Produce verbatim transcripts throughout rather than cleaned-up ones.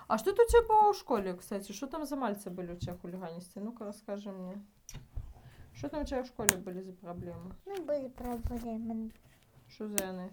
А что тут у тебя было в школе, кстати? Что там за мальцы были у тебя хулиганисты? Ну-ка расскажи мне. Что там у тебя в школе были за проблемы? Ну, были проблемы. Что за они?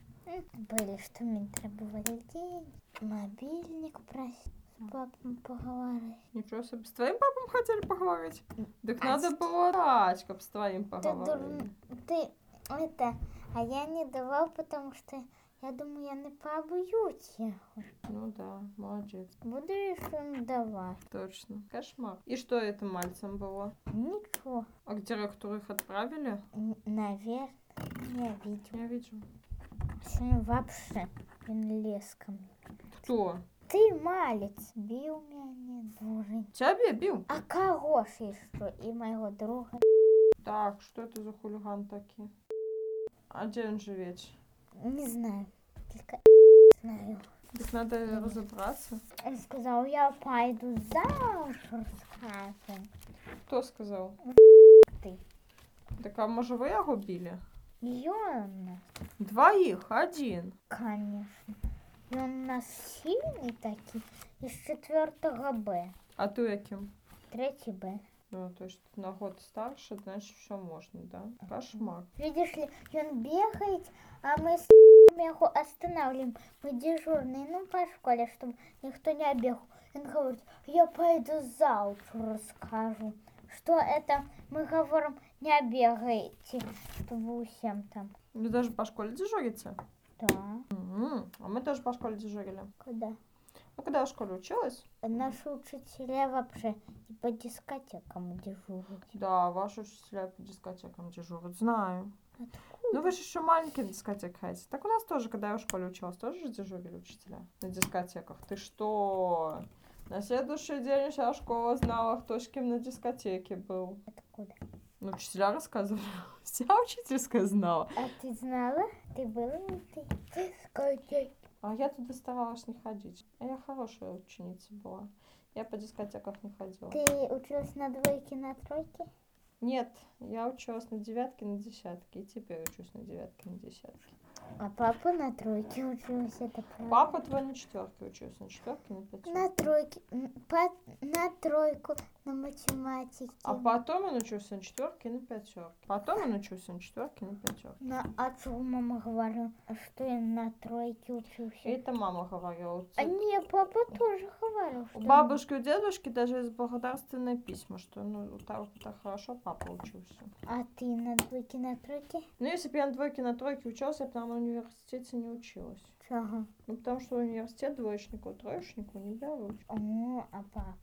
Были, что мне требовали деньги, мобильник просить, с папой поговорить. Ничего себе. С твоим папом хотели поговорить? Так А надо с- было дать, как с твоим Ты, поговорили. дур... ты это, а я не давал, потому что я думаю, я не побью тебя. Ну да, молодец. Буду еще давать. Точно. Кошмар. И что это мальцам было? Ничего. А к директору их отправили? Н- Наверное, я видел. Я видел. Сегодня вообще он лез ко мне. Кто? Ты малец, бил меня, дурень. Тебя бил? А хороший что? И моего друга. Так, что это за хулиган такие? А где он живет? Не знаю, только знаю. Так надо разобраться. Он сказал, я пойду замуж, скажем. Кто сказал? Ты. Так а може ви його били? Йона, Двоих, один. конечно. И он у нас сильный такой, из четвертого Б. А ты яким? Третий Б. Ну, то есть на год старше, значит, все можно, да? Кошмар. Видишь ли, и он бегает, а мы с его останавливаем. Мы дежурные, ну, по школе, чтобы никто не обегал. Он говорит, я пойду завтра расскажу, что это, мы говорим, не бегайте, чтобы всем там. Вы даже по школе дежурите? Да, М, А мы тоже по школе дежурили. куда? Ну, когда я в школе училась, Наши учителя вообще и по дискотекам дежурят. да, ваши учителя по дискотекам дежурят, знаю. Откуда? Ну, вы же еще маленькие на дискотеке ходите. Так у нас тоже, когда я в школе училась, тоже же дежурили учителя на дискотеках. Ты что? На следующий день вся школа знала, кто с кем на дискотеке был. Откуда? Ну, учителя рассказывали. Вся учительская знала. А ты знала? Ты была на этой дискотеке? А я туда старалась не ходить. А я хорошая ученица была. Я по дискотеках не ходила. Ты училась на двойке, на тройке? Нет, я училась на девятке, на десятке. И теперь учусь на девятке, на десятке. А папа на тройке учился, это правда? Папа твой на четверке учился, на четверке, на пятерке. На тройке, м, по- на тройку, на математике. А потом он учился на четверке и на пятерке. Потом он учился на четверке и на пятерке. На, а что мама говорила, что я на тройке учился? Это мама говорила. А не, папа тоже говорил, что... У бабушки, у дедушки даже есть благодарственные письма, что ну вот так, вот так хорошо папа учился. А ты на двойке, на тройке? Ну, если бы я на двойке, на тройке учился, я бы там в университете не училась. Чего? Ну, потому что университет двоечников, троечников не берут. О, а папа?